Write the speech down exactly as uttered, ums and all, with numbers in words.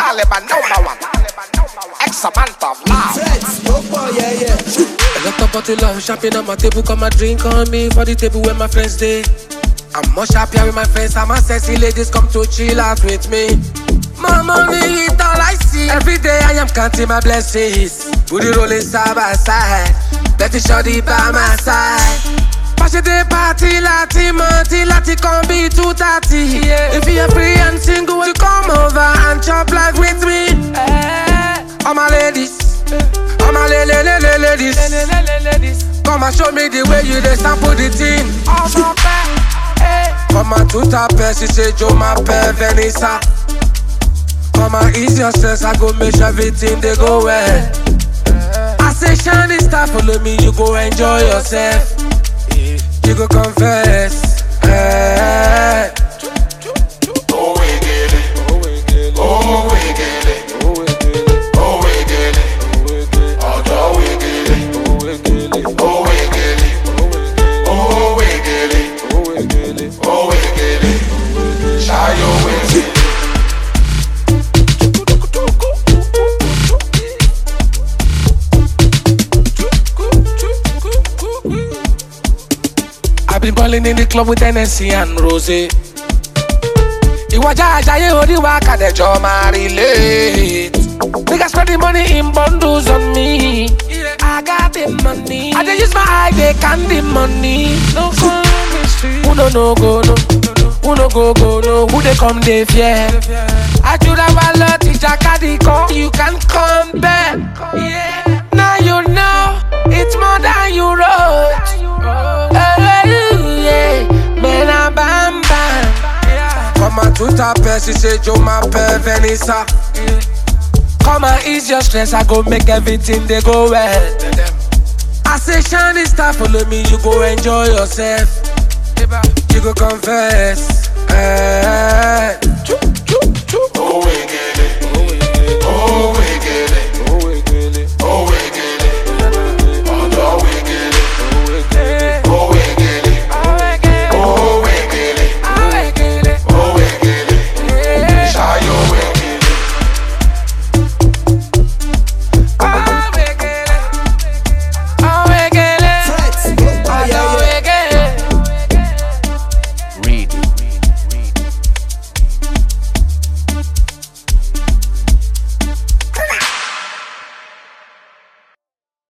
Taliban number one. Ex-amount of love. Yeah, yeah. I got a bottle of champagne on my table, come and drink on me for the table where my friends stay. I'm much happier with my friends, and my sexy ladies come to chill out with me. My money is all I see. Every day I am counting my blessings. Booty rolling side by side. Betty shorty by my side. Party day party, lati, monty, lati, come be two thirty. Yeah. If you're free and single, you come over and chop life with me. Hey. All my ladies, all my le le le le ladies, come and show me the way you dey sample the thing. Oh my God, hey. Come and to tap, she say Joe my pay Vanessa. Come and ease your stress, I go make sure everything they go well. I say shiny star, follow me, you go enjoy yourself. You go confess. Hey. Oh we get it, oh we get it, oh we get it, oh we get it, oh we get it, oh we get it, oh we get it, oh we get it, shy your way. I've been balling in the club with N S C and Rosé. Iwaja ajaye odi wa kadejo ma relate. Niggas spend the money in bundles on me. I got the money. I just use my eye, they can the money. No chemistry. Who no no go no? Who no go go no? Who they come they fear? I should have a lot of Jacadi come. You can come back. Yeah. Now you know it's more than you wrote. Man, I'm bam bam. Come and to tap, she say Joe my pay Vanessa. Come and ease your stress, I go make everything they go well. I say shiny star, follow me, you go enjoy yourself. You go confess. Hey.